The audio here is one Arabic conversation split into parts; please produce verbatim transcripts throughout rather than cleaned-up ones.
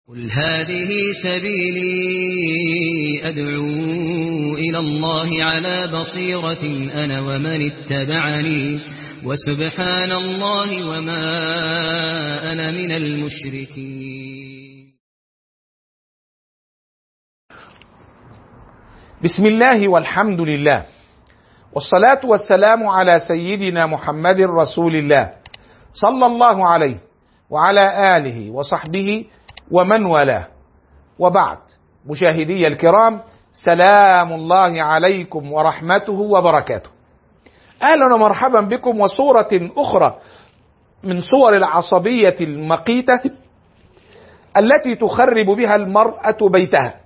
قل هذه سبيلي أدعو إلى الله على بصيرة أنا ومن اتبعني وسبحان الله وما أنا من المشركين. بسم الله والحمد لله والصلاة والسلام على سيدنا محمد رسول الله صلى الله عليه وعلى آله وصحبه ومن والاه، وبعد. مشاهدي الكرام، سلام الله عليكم ورحمته وبركاته. أهلا ومرحبا بكم وصورة أخرى من صور العصبية المقيتة التي تخرب بها المرأة بيتها.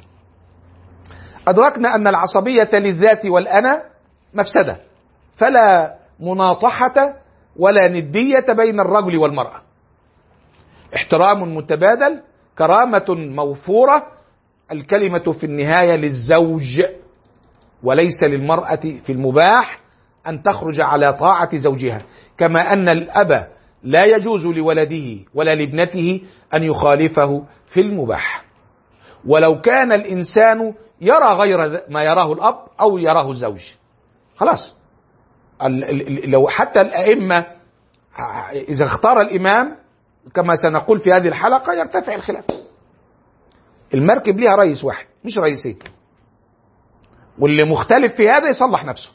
أدركنا أن العصبية للذات والأنا مفسدة، فلا مناطحة ولا ندية بين الرجل والمرأة، احترام متبادل، كرامة موفورة. الكلمة في النهاية للزوج وليس للمرأة في المباح أن تخرج على طاعة زوجها، كما أن الأب لا يجوز لولده ولا لابنته أن يخالفه في المباح، ولو كان الإنسان يرى غير ما يراه الأب أو يراه الزوج. خلاص، لو حتى الأئمة إذا اختار الإمام كما سنقول في هذه الحلقة يرتفع الخلاف. المركب ليها رئيس واحد مش رئيسين، واللي مختلف في هذا يصلح نفسه.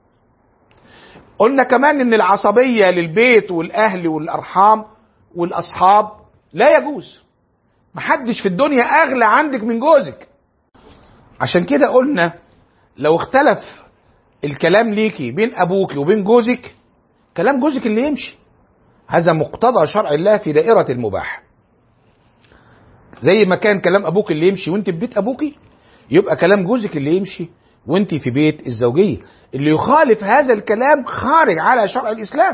قلنا كمان ان العصبية للبيت والأهل والأرحام والأصحاب لا يجوز. محدش في الدنيا أغلى عندك من جوزك. عشان كده قلنا لو اختلف الكلام ليكي بين أبوك وبين جوزك، كلام جوزك اللي يمشي. هذا مقتضى شرع الله في دائرة المباح. زي ما كان كلام أبوك اللي يمشي وانت في بيت أبوكي، يبقى كلام جوزك اللي يمشي وانت في بيت الزوجية. اللي يخالف هذا الكلام خارج على شرع الإسلام.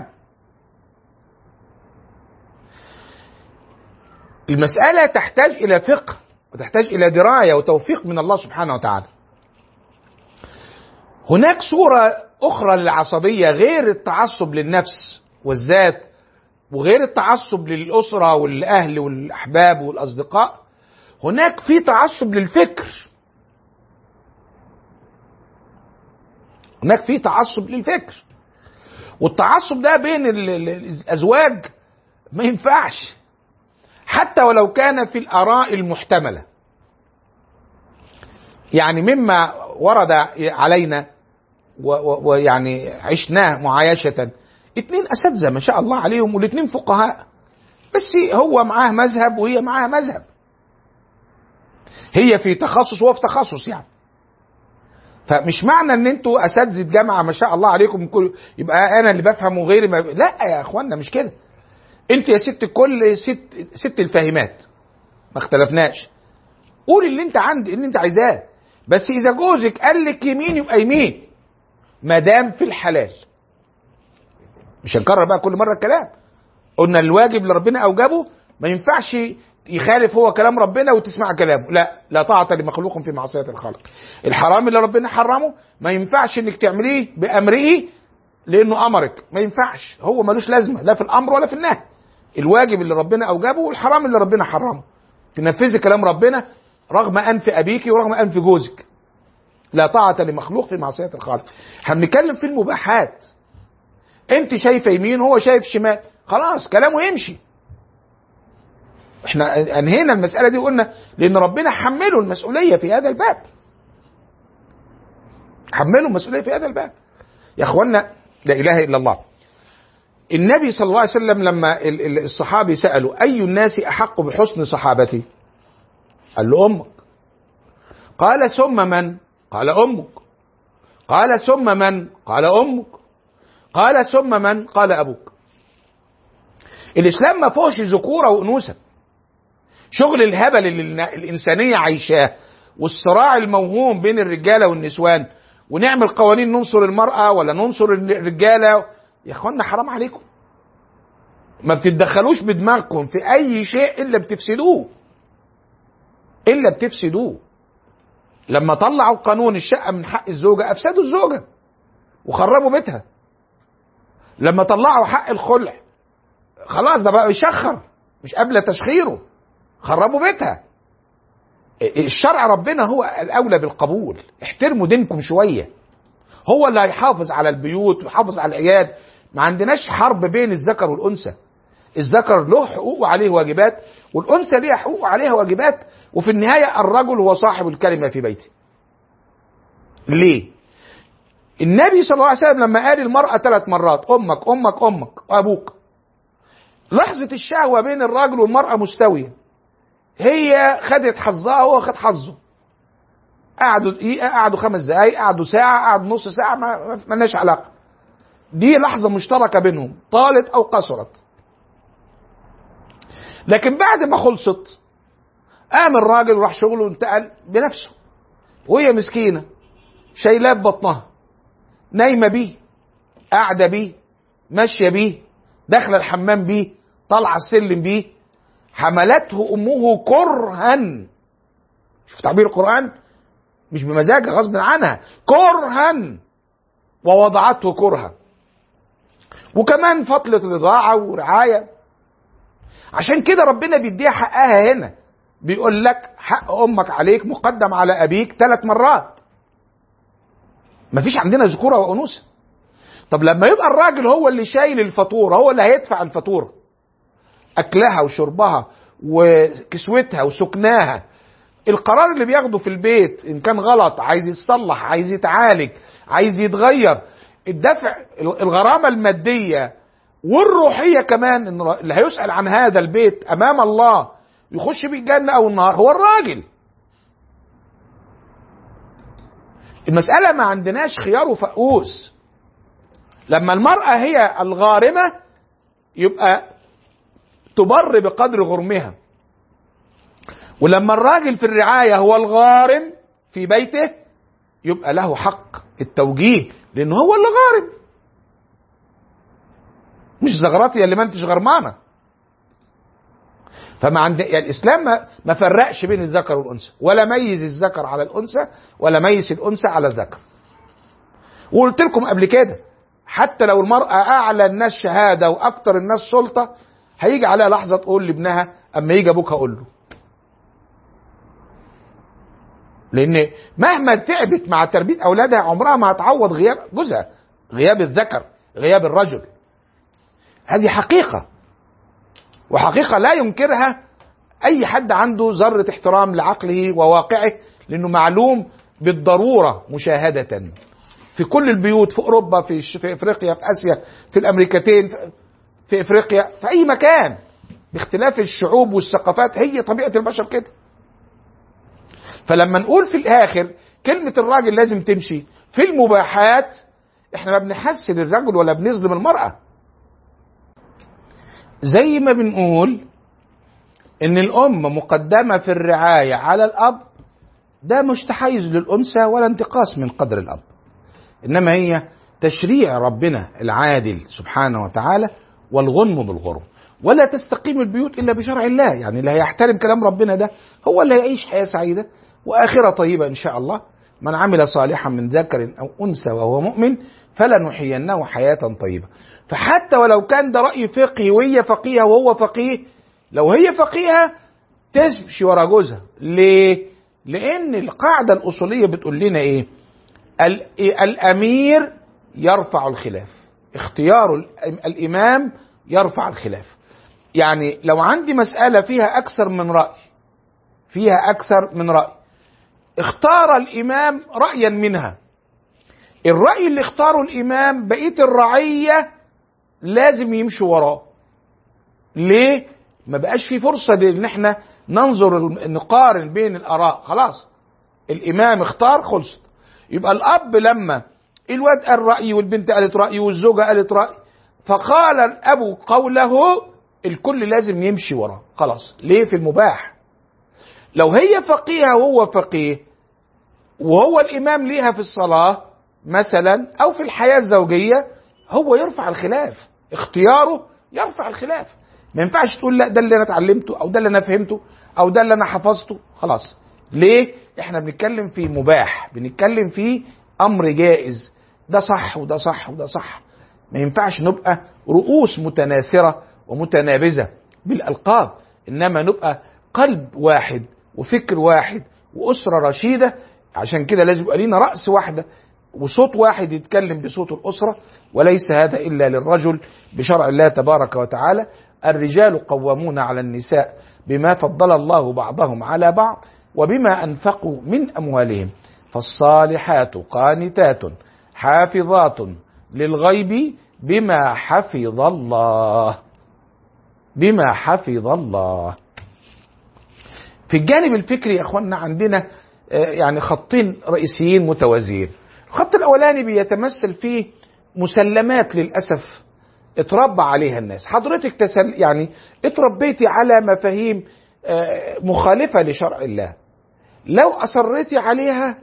المسألة تحتاج إلى فقه وتحتاج إلى دراية وتوفيق من الله سبحانه وتعالى. هناك صورة أخرى للعصبية غير التعصب للنفس والذات وغير التعصب للأسرة والأهل والأحباب والأصدقاء. هناك في تعصب للفكر. هناك في تعصب للفكر، والتعصب ده بين الأزواج ما ينفعش حتى ولو كان في الآراء المحتملة. يعني مما ورد علينا ويعني عشناه معايشة، اتنين أساتذة ما شاء الله عليهم والاتنين فقهاء، بس هو معاه مذهب وهي معاه مذهب. هي في تخصص وهو في تخصص يعني. فمش معنى ان انتوا أساتذة جامعة ما شاء الله عليكم كل يبقى انا اللي بفهم وغيري ما... لا يا اخوانا، مش كده. انت يا ست كل ست ست الفاهمات، ما اختلفناش. قول اللي انت عندي اللي انت عايزاه، بس اذا جوزك قال لك يمين يبقى يمين، ما دام في الحلال. مش هنكرر بقى كل مرة الكلام. قلنا الواجب اللي ربنا أوجبه ما ينفعش يخالف هو كلام ربنا وتسمع كلامه. لا لا طاعة لمخلوق في معصية الخالق. الحرام اللي ربنا حرمه ما ينفعش انك تعمليه بأمره لأنه أمرك. ما ينفعش، هو ملوش لازمة لا في الأمر ولا في النهي. الواجب اللي ربنا أوجبه والحرام اللي ربنا حرمه تنفذي كلام ربنا رغم أنف أبيك ورغم أنف جوزك. لا طاعة لمخلوق في معصية الخالق. هنتكلم في المباحات. انت شايفه يمين هو شايف شمال، خلاص كلامه يمشي. احنا انهينا المسألة دي وقلنا لان ربنا حمله المسؤولية في هذا الباب. حمله المسؤولية في هذا الباب يا اخوانا. لا اله الا الله. النبي صلى الله عليه وسلم لما الصحابي سألوا اي الناس احق بحسن صحابتي، قال له امك. قال ثم من؟ قال امك. قال ثم من؟ قال امك. قال ثم من؟ قال أبوك. الإسلام ما فيهوش ذكورة وأنوثة. شغل الهبل اللي الإنسانية عايشاه والصراع الموهوم بين الرجالة والنسوان، ونعمل قوانين ننصر المرأة ولا ننصر الرجالة، يا أخوانا حرام عليكم. ما بتتدخلوش بدماغكم في أي شيء إلا بتفسدوه إلا بتفسدوه. لما طلعوا قانون الشقة من حق الزوجة أفسدوا الزوجة وخربوا بيتها. لما طلعوا حق الخلع خلاص ده بقى يشخر مش قبل تشخيره. خربوا بيتها. الشرع ربنا هو الأولى بالقبول. احترموا دينكم شوية، هو اللي هيحافظ على البيوت ويحافظ على العياد. ما عندناش حرب بين الذكر والأنثى. الذكر له حقوق وعليه واجبات، والأنثى ليها حقوق وعليها واجبات، وفي النهاية الرجل هو صاحب الكلمة في بيته. ليه؟ النبي صلى الله عليه وسلم لما قال المرأة ثلاث مرات أمك أمك أمك وأبوك، لحظة الشهوة بين الراجل والمرأة مستوية. هي خدت حظها وهو خد حظه. قعدوا دقيقة، قعدوا خمس دقايق، قعدوا ساعة، قعدوا نص ساعة، ما مالناش علاقة. دي لحظة مشتركة بينهم، طالت أو قصرت. لكن بعد ما خلصت قام الراجل وراح شغله وانتقل بنفسه، وهي مسكينة شايلاه ببطنها، نايمة بيه، قاعدة بيه، ماشية بيه، داخلة الحمام بيه، طالعة السلم بيه. حملته أمه كرها. شوف تعبير القرآن، مش بمزاجها، غصب عنها، كرها، ووضعته كرها. وكمان فترة رضاعة ورعاية. عشان كده ربنا بيديها حقها هنا، بيقول لك حق أمك عليك مقدم على أبيك ثلاث مرات. مفيش عندنا ذكورة وأنوثة. طب لما يبقى الراجل هو اللي شايل الفاتورة، هو اللي هيدفع الفاتورة، أكلها وشربها وكسوتها وسكناها، القرار اللي بياخده في البيت إن كان غلط، عايز يتصلح، عايز يتعالج، عايز يتغير، الدفع، الغرامة المادية والروحية كمان، إن اللي هيسأل عن هذا البيت أمام الله يخش بيه الجنة أو النار هو الراجل. المسألة ما عندناش خيار وفقوس. لما المرأة هي الغارمة يبقى تبر بقدر غرمها، ولما الراجل في الرعاية هو الغارم في بيته يبقى له حق التوجيه، لأنه هو اللي غارم، مش زغراتي اللي ما انتش غرمانة. فما عند يعني الإسلام ما, ما فرقش بين الذكر والأنثى، ولا ميز الذكر على الأنثى، ولا ميز الأنثى على الذكر. وقلت لكم قبل كده، حتى لو المرأة أعلى الناس شهادة وأكتر الناس سلطة، هيجي عليها لحظة تقول لابنها أما يجي أبوك هقول له. لأن مهما تعبت مع تربية أولادها عمرها ما هتعوض غياب جوزها، غياب الذكر، غياب الرجل. هذه حقيقة، وحقيقة لا ينكرها أي حد عنده ذرة احترام لعقله وواقعه، لأنه معلوم بالضرورة مشاهدة في كل البيوت، في أوروبا، في, في إفريقيا، في آسيا، في الأمريكتين، في إفريقيا، في أي مكان، باختلاف الشعوب والثقافات. هي طبيعة البشر كده. فلما نقول في الآخر كلمة الراجل لازم تمشي في المباحات، احنا ما بنحسن الرجل ولا بنظلم المرأة. زي ما بنقول ان الأم مقدمة في الرعاية على الأب، ده مش تحيز للأنثى ولا انتقاص من قدر الأب، إنما هي تشريع ربنا العادل سبحانه وتعالى، والغنم بالغرم. ولا تستقيم البيوت إلا بشرع الله. يعني اللي هيحترم كلام ربنا ده هو اللي هيعيش حياة سعيدة وآخرة طيبة إن شاء الله. من عمل صالحا من ذكر أو أنثى وهو مؤمن فلنحيينه حياة طيبة. فحتى ولو كان ده رأي فقهي وهي فقيهة وهو فقيه، لو هي فقيهة تمشي ورا جوزها. ليه؟ لأن القاعدة الأصولية بتقول لنا إيه؟ الأمير يرفع الخلاف، اختيار الإمام يرفع الخلاف. يعني لو عندي مسألة فيها أكثر من رأي، فيها أكثر من رأي، اختار الإمام رأيا منها، الرأي اللي اختاره الإمام بقية الرعية لازم يمشوا وراه. ليه؟ ما بقاش في فرصة ان احنا ننظر نقارن بين الآراء. خلاص الإمام اختار، خلصت. يبقى الأب لما الواد قال رأي والبنت قالت رأي والزوجة قالت رأي، فقال الأب قوله، الكل لازم يمشي وراه. خلاص. ليه؟ في المباح. لو هي فقيهة وهو فقيه وهو الإمام ليها في الصلاة مثلا أو في الحياة الزوجية، هو يرفع الخلاف، اختياره يرفع الخلاف. ما ينفعش تقول لا ده اللي أنا اتعلمته أو ده اللي أنا فهمته أو ده اللي أنا حفظته. خلاص. ليه؟ احنا بنتكلم في مباح، بنتكلم في أمر جائز، ده صح وده صح وده صح. ما ينفعش نبقى رؤوس متناثرة ومتنابزة بالألقاب، إنما نبقى قلب واحد وفكر واحد وأسرة رشيدة. عشان كده لازم يبقى لينا رأس واحدة وصوت واحد يتكلم بصوت الأسرة، وليس هذا إلا للرجل بشرع الله تبارك وتعالى. الرجال قوامون على النساء بما فضل الله بعضهم على بعض وبما أنفقوا من أموالهم، فالصالحات قانتات حافظات للغيب بما حفظ الله. بما حفظ الله. في الجانب الفكري يا اخوانا عندنا يعني خطين رئيسيين متوازيين. الخط الاولاني بيتمثل فيه مسلمات للاسف اتربى عليها الناس. حضرتك تسل يعني اتربيتي على مفاهيم مخالفة لشرع الله، لو اصريتي عليها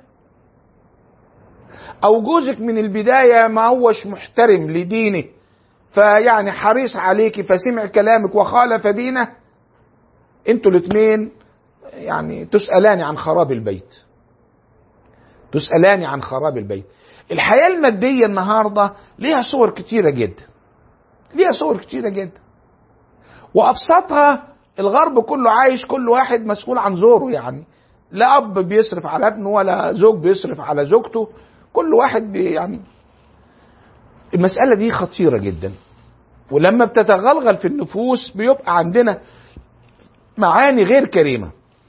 او جوزك من البداية ما هوش محترم لدينه فيعني حريص عليك فسمع كلامك وخالف دينه، انتوا الاثنين يعني تسألان عن خراب البيت. تسألان عن خراب البيت. الحياة المادية النهاردة ليها صور كتيرة جدا. ليها صور كتيرة جدا. وأبسطها الغرب كله عايش كل واحد مسؤول عن زوره، يعني لا أب بيصرف على ابنه ولا زوج بيصرف على زوجته، كل واحد بي يعني. المسألة دي خطيرة جدا، ولما بتتغلغل في النفوس بيبقى عندنا معاني غير كريمة.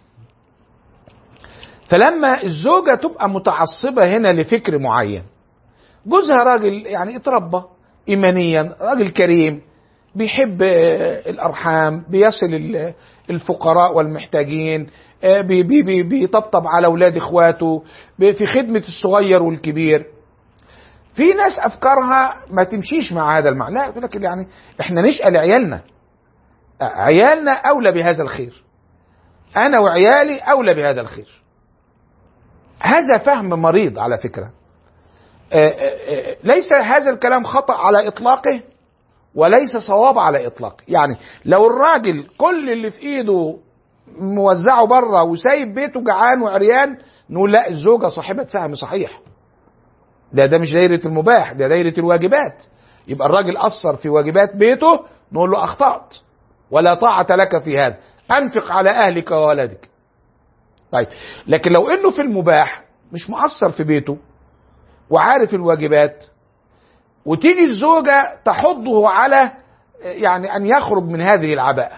فلما الزوجة تبقى متعصبة هنا لفكر معين، جوزها راجل يعني اتربى إيمانيا، راجل كريم بيحب الأرحام، بيصل الفقراء والمحتاجين، بي بي بيطبطب على أولاد إخواته، في خدمة الصغير والكبير. في ناس أفكارها ما تمشيش مع هذا المعنى، لا يقول لك يعني إحنا نشأل عيالنا، عيالنا أولى بهذا الخير، أنا وعيالي أولى بهذا الخير. هذا فهم مريض على فكرة. ليس هذا الكلام خطأ على إطلاقه وليس صواب على إطلاقه. يعني لو الراجل كل اللي في إيده موزعه بره وسايب بيته جعان وعريان، نقول لا، الزوجة صاحبة فهم صحيح، ده ده مش دايرة المباح، ده دايرة الواجبات. يبقى الراجل أثر في واجبات بيته، نقول له أخطأت ولا طاعة لك في هذا، أنفق على أهلك وولدك. طيب، لكن لو إنه في المباح مش مؤثر في بيته وعارف الواجبات، وتيجي الزوجة تحضه على يعني أن يخرج من هذه العباءة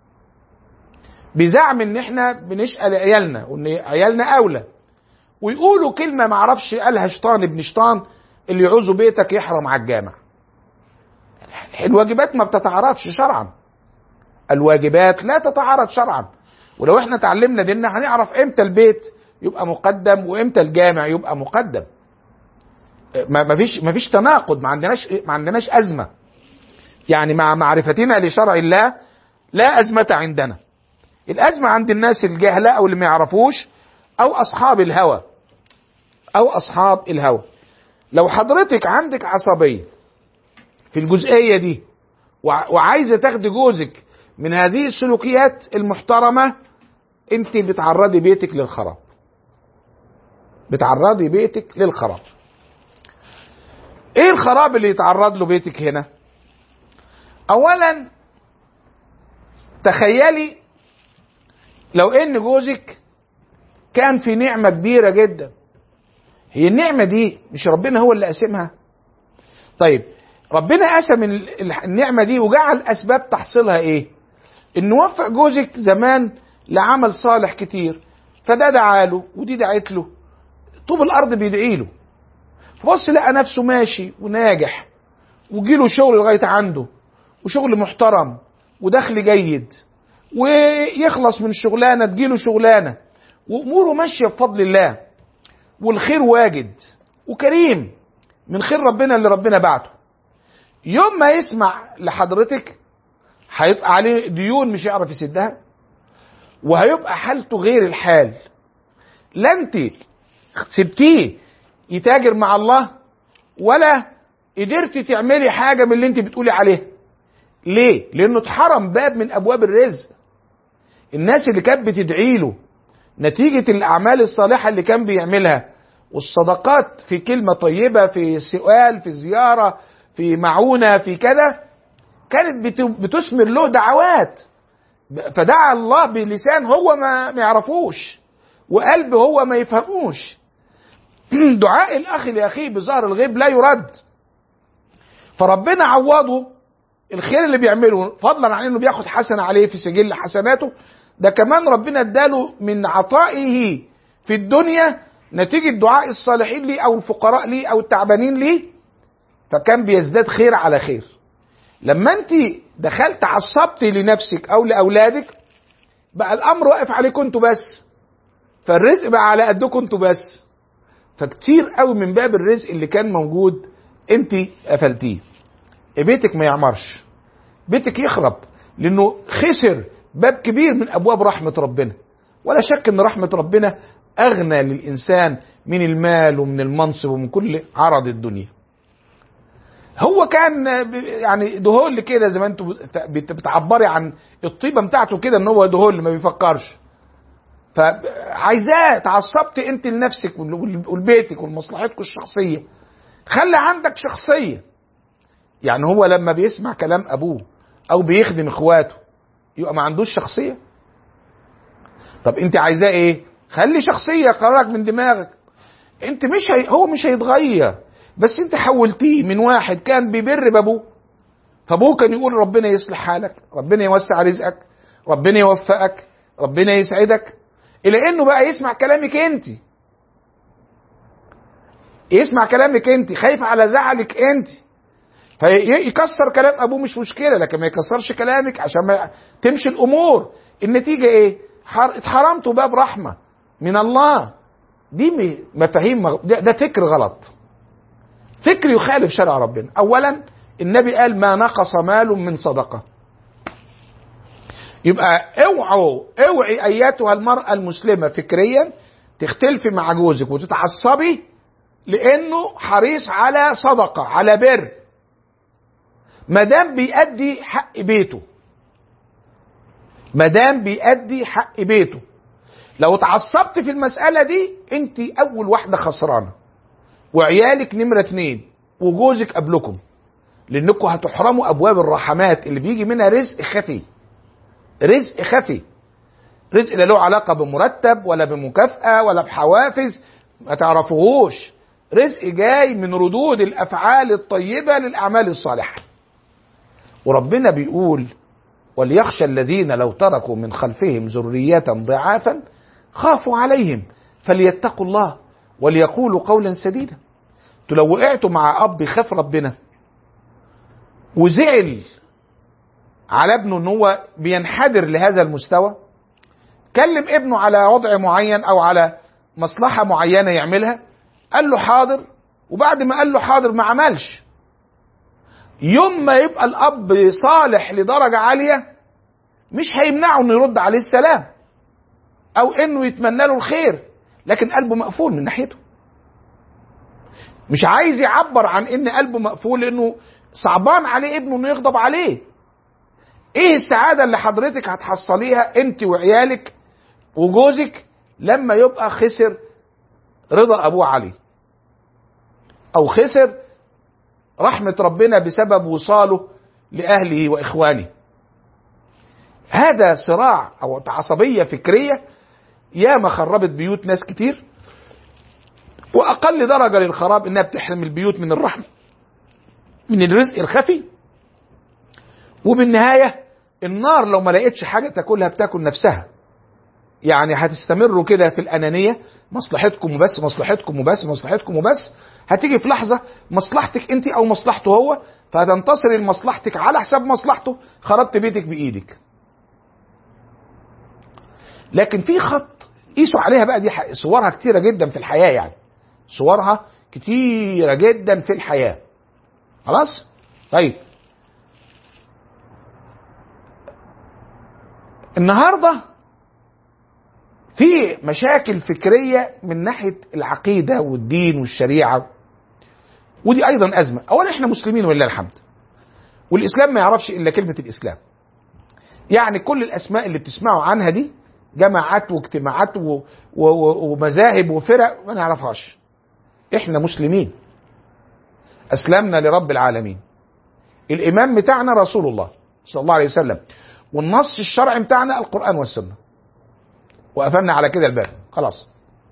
بزعم إن إحنا بنسأل عيالنا وإن عيالنا أولى، ويقولوا كلمة معرفش قالها شيطان ابن شيطان، اللي يعوزوا بيتك يحرم على الجامع. الواجبات ما بتتعارضش شرعا، الواجبات لا تتعارض شرعا. ولو احنا تعلمنا ديننا هنعرف امتى البيت يبقى مقدم وامتى الجامع يبقى مقدم. ما فيش ما فيش تناقض، ما عندناش ما عندناش ازمه. يعني مع معرفتنا لشرع الله لا ازمه عندنا. الازمه عند الناس الجهله او اللي ما يعرفوش او اصحاب الهوى او اصحاب الهوى. لو حضرتك عندك عصبيه في الجزئيه دي وعايزه تاخدي جوزك من هذه السلوكيات المحترمه، انت بتعرضي بيتك للخراب. بتعرضي بيتك للخراب. ايه الخراب اللي يتعرض له بيتك هنا؟ اولا تخيلي لو ان جوزك كان في نعمة كبيرة جدا، هي النعمة دي مش ربنا هو اللي قاسمها؟ طيب ربنا قسم النعمة دي وجعل اسباب تحصيلها ايه؟ انه وفق جوزك زمان لعمل صالح كتير، فده دعاله ودي دعت له، طوب الارض بيدعي له، فبص لقى نفسه ماشي وناجح وجيله شغل لغاية عنده وشغل محترم ودخل جيد، ويخلص من الشغلانة تجيله شغلانة وأموره ماشية بفضل الله، والخير واجد وكريم من خير ربنا اللي ربنا بعته. يوم ما يسمع لحضرتك هيبقى عليه ديون مش يعرف يسدها، وهيبقى حالته غير الحال. لا انت سبتيه يتاجر مع الله ولا قدرتي تعملي حاجة من اللي انت بتقولي عليه. ليه؟ لانه اتحرم باب من ابواب الرزق. الناس اللي كانت بتدعي له نتيجة الاعمال الصالحة اللي كان بيعملها والصدقات، في كلمة طيبة، في سؤال، في زيارة، في معونة، في كذا، كانت بتثمر له دعوات. فدعا الله بلسان هو ما يعرفوش وقلب هو ما يفهموش. دعاء الأخ لأخيه بظهر الغيب لا يرد، فربنا عوضه الخير اللي بيعمله، فضلا عن انه بياخد حسنة عليه في سجل حسناته، ده كمان ربنا اداله من عطائه في الدنيا نتيجة دعاء الصالحين ليه او الفقراء ليه او التعبانين ليه، فكان بيزداد خير على خير. لما انت دخلت عصبتي لنفسك او لاولادك بقى الامر واقف عليكم انتوا بس، فالرزق بقى على قدكم انتوا بس، فكتير قوي من باب الرزق اللي كان موجود انت قفلتيه. بيتك ما يعمرش، بيتك يخرب، لانه خسر باب كبير من ابواب رحمة ربنا. ولا شك ان رحمة ربنا اغنى للانسان من المال ومن المنصب ومن كل عرض الدنيا. هو كان يعني دهول كده زي ما انتوا بتعبري عن الطيبة بتاعته كده، ان هو دهول ما بيفكرش، فعايزاه تعصبت انت لنفسك ولبيتك ولمصلحتك الشخصية. خلي عندك شخصية. يعني هو لما بيسمع كلام ابوه او بيخدم اخواته يبقى ما عندوش شخصية؟ طب انت عايزاه ايه؟ خلي شخصية قرارك من دماغك. انت مش هي... هو مش هيتغير، بس انت حولتيه من واحد كان بيبر بابوه، فابوه كان يقول ربنا يصلح حالك، ربنا يوسع رزقك، ربنا يوفقك، ربنا يسعدك، الى انه بقى يسمع كلامك انت، يسمع كلامك انت، خايف على زعلك انت، فيكسر كلام ابوه مش مشكله، لكن ما يكسرش كلامك عشان ما تمشي الامور. النتيجه ايه؟ اتحرمتوا باب رحمه من الله. دي مفاهيم مغ... ده, ده فكر غلط، فكر يخالف شرع ربنا. اولا النبي قال ما نقص مال من صدقه. يبقى اوعوا اوعي اياتها المرأة المسلمة فكريا تختلفي مع جوزك وتتعصبي لانه حريص على صدقة على بر، مادام بيأدي حق بيته، مادام بيأدي حق بيته. لو اتعصبت في المسألة دي انت اول واحدة خسرانة، وعيالك نمرة اتنين، وجوزك قبلكم، لانكم هتحرموا ابواب الرحمات اللي بيجي منها رزق خفي. رزق خفي، رزق لا له علاقة بمرتب ولا بمكافأة ولا بحوافز ما تعرفوهوش، رزق جاي من ردود الافعال الطيبة للاعمال الصالحة. وربنا بيقول وليخشى الذين لو تركوا من خلفهم ذرية ضعافا خافوا عليهم فليتقوا الله وليقولوا قولا سديدا. انتوا لو وقعتوا مع اب يخاف ربنا وزعل على ابنه ان هو بينحدر لهذا المستوى، كلم ابنه على وضع معين او على مصلحة معينة يعملها، قال له حاضر، وبعد ما قال له حاضر ما عملش، يوم ما يبقى الاب صالح لدرجة عالية مش هيمنعه انه يرد عليه السلام او انه يتمنى له الخير، لكن قلبه مقفول من ناحيته، مش عايز يعبر عن ان قلبه مقفول لانه صعبان عليه ابنه انه يغضب عليه. ايه السعادة اللي حضرتك هتحصليها انت وعيالك وجوزك لما يبقى خسر رضا ابوه عليه، او خسر رحمة ربنا بسبب وصاله لأهله وإخوانه؟ هذا صراع أو عصبية فكرية ياما خربت بيوت ناس كتير، وأقل درجة للخراب إنها بتحرم البيوت من الرحمة، من الرزق الخفي. وبالنهاية النار لو ما لقيتش حاجة تاكلها بتاكل نفسها. يعني هتستمروا كده في الأنانية، مصلحتكم وبس مصلحتكم وبس مصلحتكم وبس، هتيجي في لحظة مصلحتك انت او مصلحته هو، فهتنتصر لمصلحتك على حساب مصلحته، خربت بيتك بإيدك. لكن في خط قيسوا عليها بقى، دي صورها كتيرة جدا في الحياة، يعني صورها كتيرة جدا في الحياة. خلاص؟ طيب النهاردة في مشاكل فكرية من ناحية العقيدة والدين والشريعة، ودي أيضا أزمة. أولا إحنا مسلمين ولله الحمد، والإسلام ما يعرفش إلا كلمة الإسلام. يعني كل الأسماء اللي بتسمعوا عنها دي جماعات واجتماعات و... و... ومذاهب وفرق ما نعرفهاش. إحنا مسلمين أسلمنا لرب العالمين. الإمام بتاعنا رسول الله صلى الله عليه وسلم، والنص الشرعي بتاعنا القرآن والسنة، وقفلنا على كده الباب خلاص.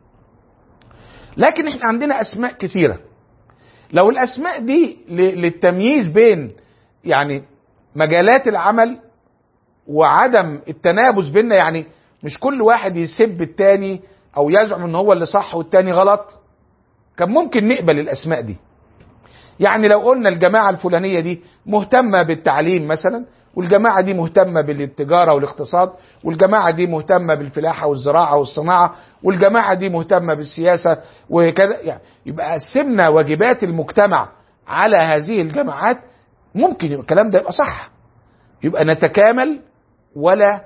لكن احنا عندنا اسماء كثيرة، لو الاسماء دي للتمييز بين يعني مجالات العمل وعدم التنابز بيننا، يعني مش كل واحد يسب التاني او يزعم ان هو اللي صح والتاني غلط، كان ممكن نقبل الاسماء دي. يعني لو قلنا الجماعة الفلانية دي مهتمة بالتعليم مثلا، والجماعة دي مهتمة بالتجارة والاقتصاد، والجماعة دي مهتمة بالفلاحة والزراعة والصناعة، والجماعة دي مهتمة بالسياسة وكذا، يعني يبقى قسمنا واجبات المجتمع على هذه الجماعات، ممكن يبقى الكلام ده يبقى صح، يبقى نتكامل ولا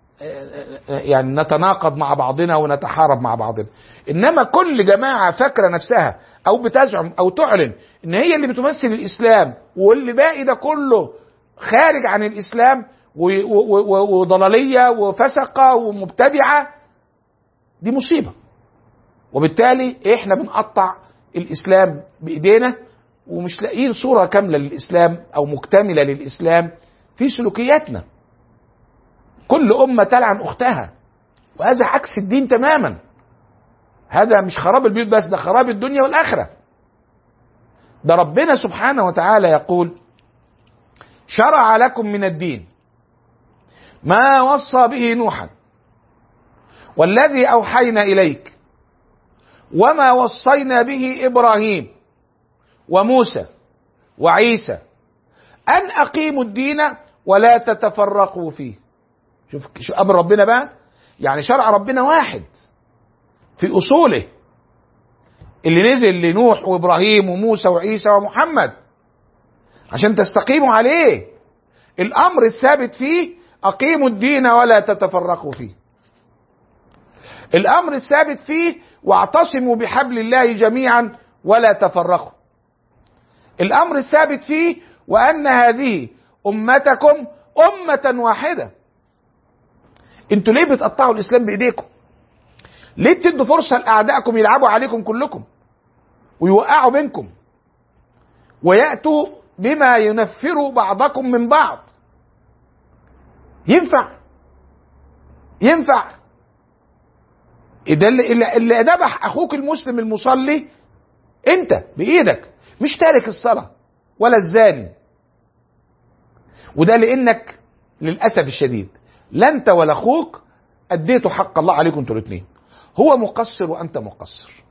يعني نتناقض مع بعضنا ونتحارب مع بعضنا. انما كل جماعة فاكرة نفسها او بتزعم او تعلن ان هي اللي بتمثل الاسلام، واللي باقي ده كله خارج عن الاسلام وضلالية وفسقة ومبتدعة، دي مصيبة. وبالتالي احنا بنقطع الاسلام بايدينا، ومش لاقيين صورة كاملة للاسلام او مكتملة للاسلام في سلوكياتنا. كل امة تلعن اختها، وهذا عكس الدين تماما. هذا مش خراب البيوت بس، ده خراب الدنيا والاخرة. ده ربنا سبحانه وتعالى يقول: شرع لكم من الدين ما وصى به نوحا والذي اوحينا اليك وما وصينا به ابراهيم وموسى وعيسى ان اقيموا الدين ولا تتفرقوا فيه. شوف شو امر ربنا بقى، يعني شرع ربنا واحد في اصوله اللي نزل لنوح وابراهيم وموسى وعيسى ومحمد عشان تستقيموا عليه. الامر الثابت فيه اقيموا الدين ولا تتفرقوا فيه. الامر الثابت فيه واعتصموا بحبل الله جميعا ولا تفرقوا. الامر الثابت فيه وان هذه امتكم امة واحدة. انتوا ليه بتقطعوا الاسلام بايديكم؟ ليه بتدوا فرصة لاعدائكم يلعبوا عليكم كلكم ويوقعوا بينكم ويأتوا بما ينفر بعضكم من بعض؟ ينفع ينفع إذا اللي, اللي ذبح اخوك المسلم المصلي انت بايدك، مش تارك الصلاة ولا الزاني. وده لانك للاسف الشديد لا انت ولا اخوك اديتوا حق الله عليكم انتوا الاثنين. هو مقصر وانت مقصر.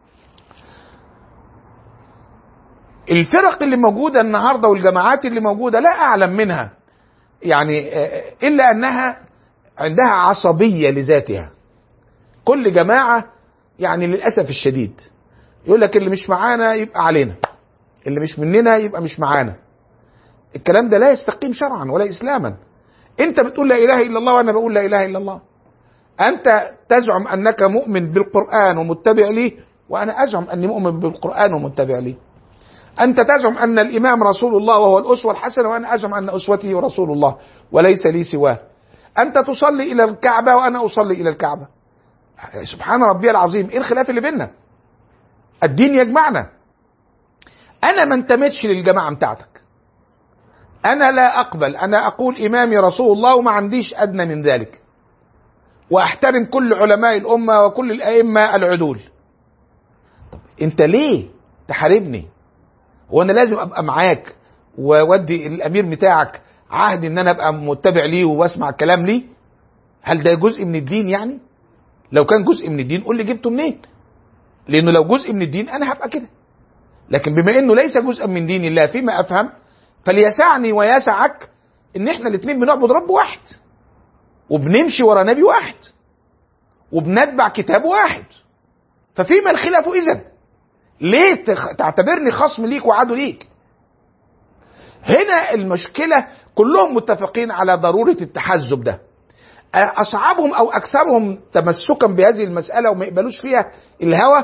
الفرق اللي موجودة النهاردة والجماعات اللي موجودة لا اعلم منها يعني الا انها عندها عصبية لذاتها. كل جماعة يعني للأسف الشديد يقول لك اللي مش معانا يبقى علينا، اللي مش مننا يبقى مش معانا. الكلام ده لا يستقيم شرعا ولا إسلاما. انت بتقول لا إله إلا الله وانا بقول لا إله إلا الله. انت تزعم انك مؤمن بالقرآن ومتبع ليه، وانا ازعم اني مؤمن بالقرآن ومتبع ليه. انت تزعم ان الامام رسول الله وهو الاسوة الحسنة، وانا ازعم ان اسوتي رسول الله وليس لي سواه. انت تصلي الى الكعبة وانا اصلي الى الكعبة. سبحان ربي العظيم، ايه الخلاف اللي بيننا؟ الدين يجمعنا. انا ما انتمتش للجماعة بتاعتك، انا لا اقبل، انا اقول امامي رسول الله وما عنديش ادنى من ذلك، واحترم كل علماء الامة وكل الائمة العدول. طب انت ليه تحاربني؟ وانا لازم ابقى معاك وودي الامير بتاعك عهد ان انا ابقى متبع ليه واسمع الكلام ليه؟ هل ده جزء من الدين؟ يعني لو كان جزء من الدين قول لي جبته منين؟ لانه لو جزء من الدين انا هبقى كده. لكن بما انه ليس جزءا من دين الله فيما افهم، فليسعني ويسعك ان احنا الاثنين بنعبد رب واحد، وبنمشي ورا نبي واحد، وبنتبع كتاب واحد. ففيما الخلاف اذا؟ ليه تعتبرني خصم ليك وعدو ليك؟ هنا المشكلة كلهم متفقين على ضرورة التحزب ده. أصعبهم أو أكثرهم تمسكا بهذه المسألة وما يقبلوش فيها الهوى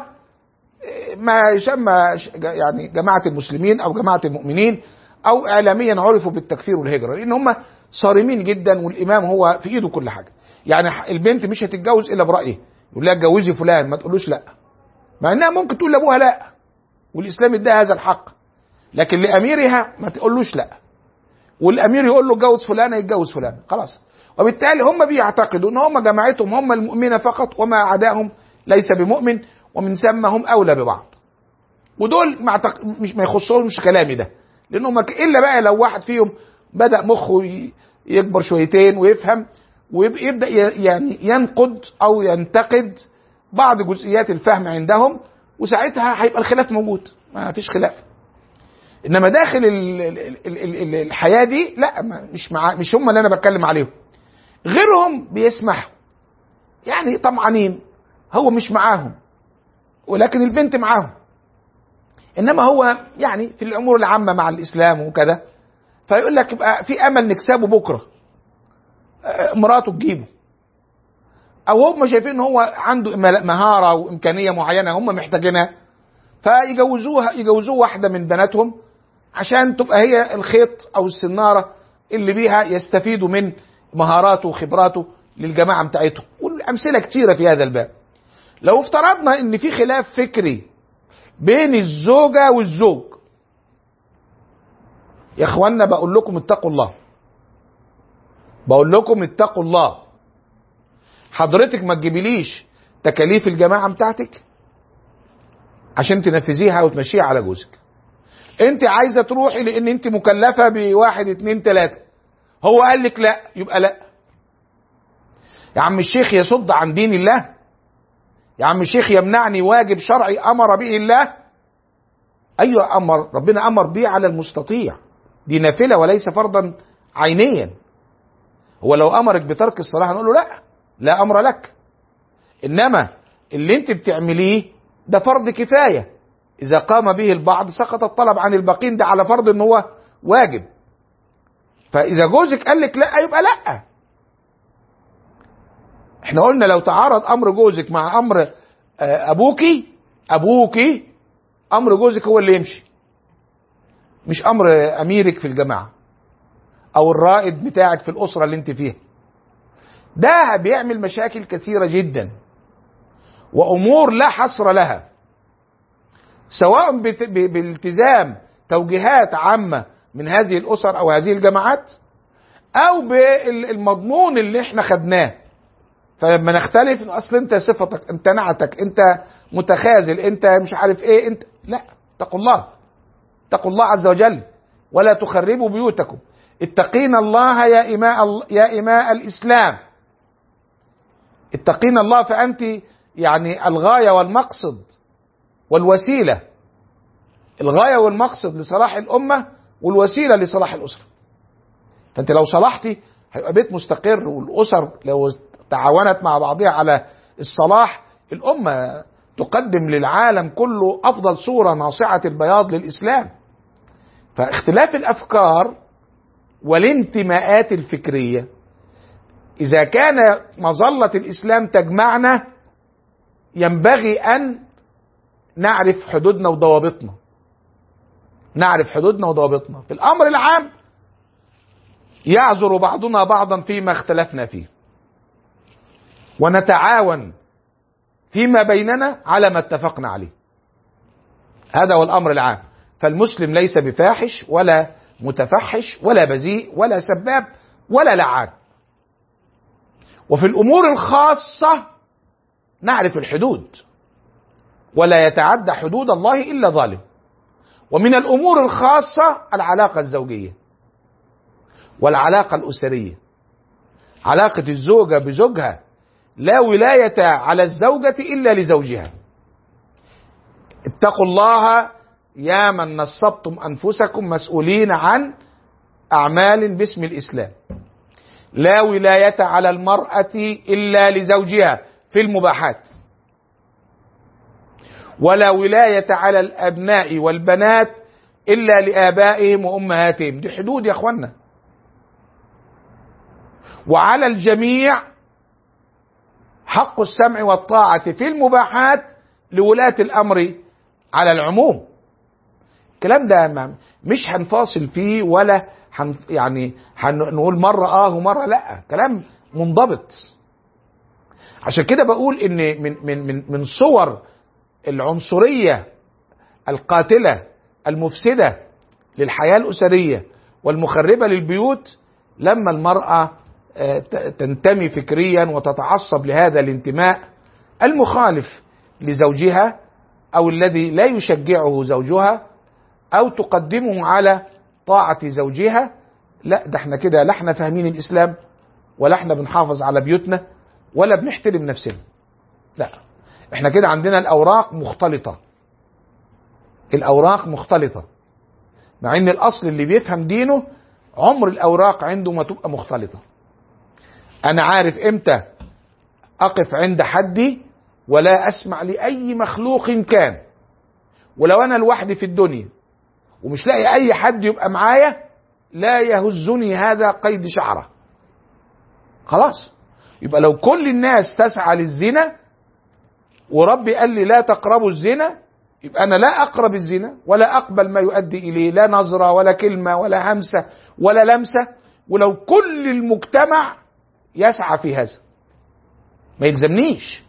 ما يسمى يعني جماعة المسلمين أو جماعة المؤمنين، أو إعلاميا عرفوا بالتكفير والهجرة، لأن هم صارمين جدا والإمام هو في إيده كل حاجة. يعني البنت مش هتتجوز إلا برأيه، يقول لها اتجوزي فلان ما تقولوش لا، مع إنها ممكن تقول لأبوها لا والإسلام اداها هذا الحق، لكن لأميرها ما تقولوش لا، والأمير يقول له اتجوز فلانة يتجوز فلانة خلاص. وبالتالي هم بيعتقدوا ان هم جماعتهم هم المؤمنة فقط، وما عداهم ليس بمؤمن، ومن ثم هم اولى ببعض. ودول معتق... مش ما يخصهمش كلامي ده، لانهم الا بقى لو واحد فيهم بدأ مخه يكبر شويتين ويفهم ويبدأ يعني ينقد او ينتقد بعض جزئيات الفهم عندهم، وساعتها هيبقى الخلاف موجود، ما فيش خلاف. انما داخل ال ال ال ال الحياة دي لا، مش مع مش هم اللي انا بتكلم عليهم، غيرهم بيسمحوا، يعني طمعانين، هو مش معاهم ولكن البنت معاهم، انما هو يعني في الامور العامة مع الاسلام وكذا، فيقول لك يبقى في امل نكسبه بكرة، مراته تجيبه، او هم شايفين ان هو عنده مهارة وامكانية معينة هم محتاجينها، فيجوزوها يجوزوه واحدة من بناتهم عشان تبقى هي الخيط او السنارة اللي بيها يستفيدوا من مهاراته وخبراته للجماعة بتاعتهم. والامثلة كتيرة في هذا الباب. لو افترضنا ان في خلاف فكري بين الزوجة والزوج، يا اخوانا بقول لكم اتقوا الله، بقول لكم اتقوا الله. حضرتك ما تجيبليش تكاليف الجماعة بتاعتك عشان تنفذيها وتمشيها على جوزك. انت عايزة تروحي لان انت مكلفة بواحد اتنين تلاتة، هو قال لك لا، يبقى لا. يا عم الشيخ يصد عن دين الله، يا عم الشيخ يمنعني واجب شرعي امر به الله. ايوه امر، ربنا امر به على المستطيع، دي نافلة وليس فرضا عينيا. هو لو امرك بترك الصلاة هنقول له لا، لا امر لك. انما اللي انت بتعمليه ده فرض كفاية، اذا قام به البعض سقط الطلب عن الباقين، ده على فرض ان هو واجب. فاذا جوزك قال لك لا يبقى لا. احنا قلنا لو تعارض امر جوزك مع امر ابوكي ابوكي امر جوزك هو اللي يمشي، مش امر اميرك في الجماعة او الرائد بتاعك في الاسرة اللي انت فيها. ده بيعمل مشاكل كثيرة جدا وامور لا حصر لها، سواء بالتزام توجيهات عامة من هذه الاسر او هذه الجماعات، او بالمضمون اللي احنا خدناه. فلما نختلف، اصل انت صفتك، انت نعتك، انت متخاذل، انت مش عارف ايه، انت لا. اتقوا الله، اتقوا الله عز وجل ولا تخربوا بيوتكم. اتقين الله يا إماء يا إماء الإسلام، اتقين الله، فأنت يعني الغاية والمقصد والوسيلة، الغاية والمقصد لصلاح الأمة والوسيلة لصلاح الأسرة. فأنت لو صلحتي هيبقى بيت مستقر، والأسر لو تعاونت مع بعضها على الصلاح، الأمة تقدم للعالم كله أفضل صورة ناصعة البياض للإسلام. فاختلاف الأفكار والانتماءات الفكرية، إذا كان مظلة الإسلام تجمعنا، ينبغي أن نعرف حدودنا وضوابطنا، نعرف حدودنا وضوابطنا في الأمر العام. يعذر بعضنا بعضا فيما اختلفنا فيه، ونتعاون فيما بيننا على ما اتفقنا عليه. هذا هو الأمر العام. فالمسلم ليس بفاحش ولا متفحش ولا بذيء ولا سباب ولا لعان. وفي الأمور الخاصة نعرف الحدود، ولا يتعدى حدود الله إلا ظالم. ومن الأمور الخاصة العلاقة الزوجية والعلاقة الأسرية، علاقة الزوجة بزوجها، لا ولاية على الزوجة إلا لزوجها. اتقوا الله يا من نصبتم أنفسكم مسؤولين عن أعمال باسم الإسلام. لا ولاية على المرأة إلا لزوجها في المباحات، ولا ولاية على الأبناء والبنات إلا لآبائهم وأمهاتهم. دي حدود يا أخوانا. وعلى الجميع حق السمع والطاعة في المباحات لولاة الأمر على العموم. الكلام ده مش هنفاصل فيه ولا هن يعني هنقول مرة آه ومرة لأ، كلام منضبط. عشان كده بقول إن من من من من صور العنصرية القاتلة المفسدة للحياة الأسرية والمخربة للبيوت، لما المرأة تنتمي فكريا وتتعصب لهذا الانتماء المخالف لزوجها أو الذي لا يشجعه زوجها أو تقدمه على طاعة زوجها. لا، ده احنا كده لا احنا فاهمين الإسلام ولا احنا بنحافظ على بيوتنا ولا بنحترم نفسنا. لا، احنا كده عندنا الأوراق مختلطة، الأوراق مختلطة، مع ان الأصل اللي بيفهم دينه عمر الأوراق عنده ما تبقى مختلطة. أنا عارف إمتى أقف عند حدي ولا أسمع لأي مخلوق كان، ولو أنا لوحدي في الدنيا ومش لاقي أي حد يبقى معايا لا يهزني هذا قيد شعرة. خلاص، يبقى لو كل الناس تسعى للزنا وربي قال لي لا تقربوا الزنا، يبقى أنا لا أقرب الزنا ولا أقبل ما يؤدي إليه، لا نظرة ولا كلمة ولا همسة ولا لمسة. ولو كل المجتمع يسعى في هذا ما يلزمنيش،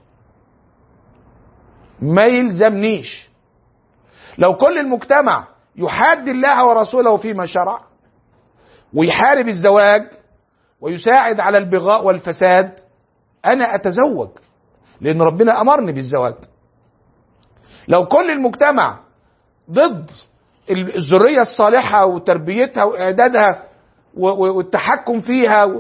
ما يلزمنيش. لو كل المجتمع يحاد الله ورسوله فيما شرع ويحارب الزواج ويساعد على البغاء والفساد، أنا أتزوج لأن ربنا أمرني بالزواج. لو كل المجتمع ضد الذرية الصالحة وتربيتها وإعدادها والتحكم فيها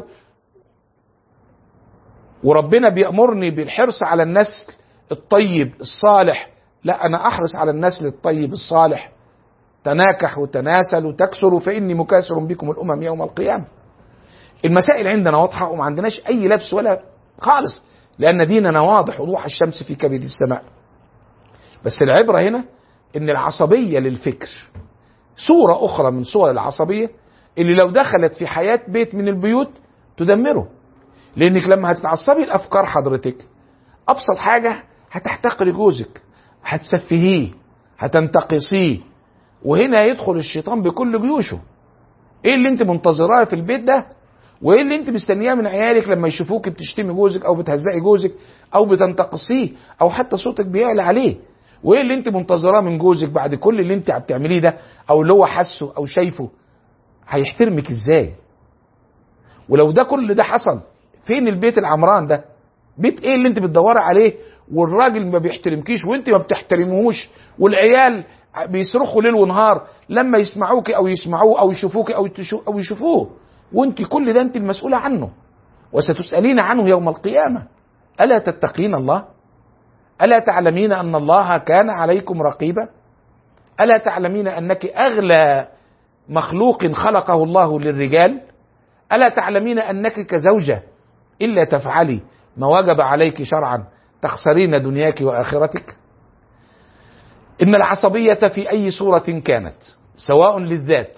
وربنا بيأمرني بالحرص على النسل الطيب الصالح، لا، أنا أحرص على النسل الطيب الصالح. تناكح وتناسل وتكسروا فإني مكاثر بكم الأمم يوم القيامة. المسائل عندنا واضحة وما عندناش أي لبس ولا خالص، لأن ديننا واضح وضوح الشمس في كبد السماء. بس العبرة هنا إن العصبية للفكر صورة أخرى من صور العصبية اللي لو دخلت في حياة بيت من البيوت تدمره. لأنك لما هتتعصبي الأفكار حضرتك، أبسط حاجة هتحتقري جوزك، هتسفهيه، هتنتقصيه، وهنا يدخل الشيطان بكل جيوشه. ايه اللي انت منتظراه في البيت ده؟ وايه اللي انت مستنياه من عيالك لما يشوفوك بتشتمي جوزك او بتهزقي جوزك او بتنتقصيه او حتى صوتك بيعلى عليه؟ وايه اللي انت منتظراه من جوزك بعد كل اللي انت بتعمليه ده او اللي هو حسه او شايفه؟ هيحترمك ازاي؟ ولو ده كل ده حصل، فين البيت العمران ده؟ بيت ايه اللي انت بتدوري عليه والراجل ما بيحترمكيش وانت ما بتحترموهوش، والعيال بيصرخوا ليل ونهار لما يسمعوك او يسمعوه او يشوفوك او او يشوفوه، وانت كل ده انت المسؤولة عنه وستسألين عنه يوم القيامة. ألا تتقين الله؟ ألا تعلمين أن الله كان عليكم رقيبا؟ ألا تعلمين أنك أغلى مخلوق خلقه الله للرجال؟ ألا تعلمين أنك كزوجة إلا تفعلي ما وجب عليك شرعا تخسرين دنياك وآخرتك؟ إن العصبية في أي صورة كانت، سواء للذات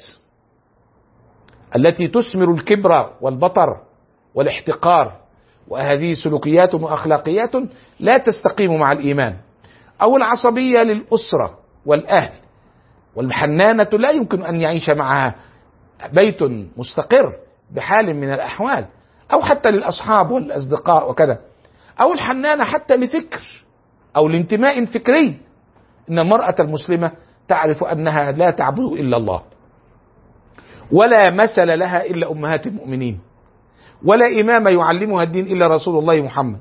التي تثمر الكبر والبطر والاحتقار، وهذه سلوكيات وأخلاقيات لا تستقيم مع الإيمان، أو العصبية للأسرة والأهل، والحنانة لا يمكن أن يعيش معها بيت مستقر بحال من الأحوال، أو حتى للأصحاب والأصدقاء وكذا، أو الحنانة حتى لفكر أو لانتماء فكري. إن المرأة المسلمة تعرف أنها لا تعبد إلا الله، ولا مثل لها إلا أمهات المؤمنين، ولا إمام يعلمها الدين إلا رسول الله محمد،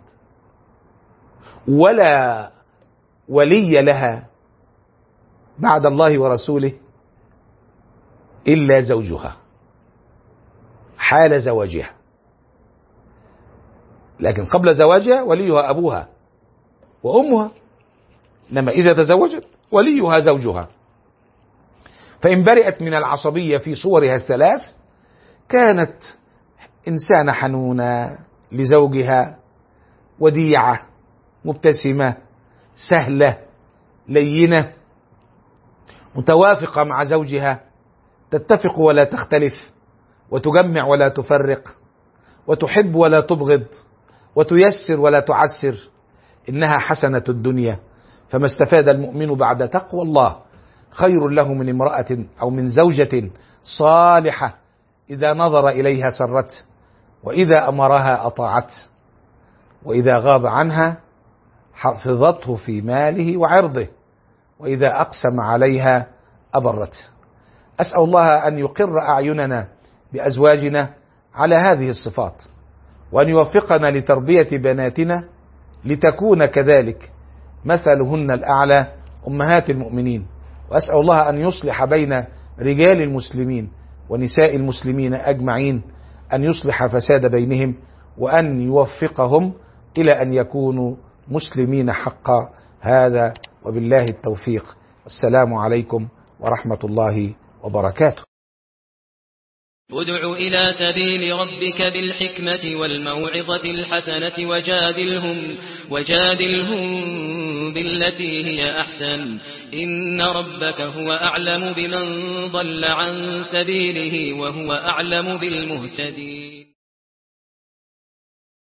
ولا ولي لها بعد الله ورسوله إلا زوجها حال زواجها. لكن قبل زواجها وليها أبوها وأمها، إنما إذا تزوجت وليها زوجها. فإن برئت من العصبية في صورها الثلاث كانت إنسانة حنونة لزوجها، وديعة، مبتسمة، سهلة، لينة، متوافقة مع زوجها، تتفق ولا تختلف، وتجمع ولا تفرق، وتحب ولا تبغض، وتيسر ولا تعسر. إنها حسنة الدنيا، فما استفاد المؤمن بعد تقوى الله خير له من امرأة أو من زوجة صالحة إذا نظر إليها سرته، وإذا أمرها أطاعته، وإذا غاب عنها حفظته في ماله وعرضه، وإذا أقسم عليها أبرته. أسأل الله أن يقر أعيننا بأزواجنا على هذه الصفات، وأن يوفقنا لتربية بناتنا لتكون كذلك مثلهن الأعلى أمهات المؤمنين. وأسأل الله أن يصلح بين رجال المسلمين ونساء المسلمين أجمعين، أن يصلح فساد بينهم، وأن يوفقهم إلى أن يكونوا مسلمين حقا. هذا وبالله التوفيق. السلام عليكم ورحمة الله وبركاته. ادع إلى سبيل ربك بالحكمة والموعظة الحسنة وجادلهم, وجادلهم بالتي هي أحسن، إن ربك هو أعلم بمن ضل عن سبيله وهو أعلم بالمهتدين.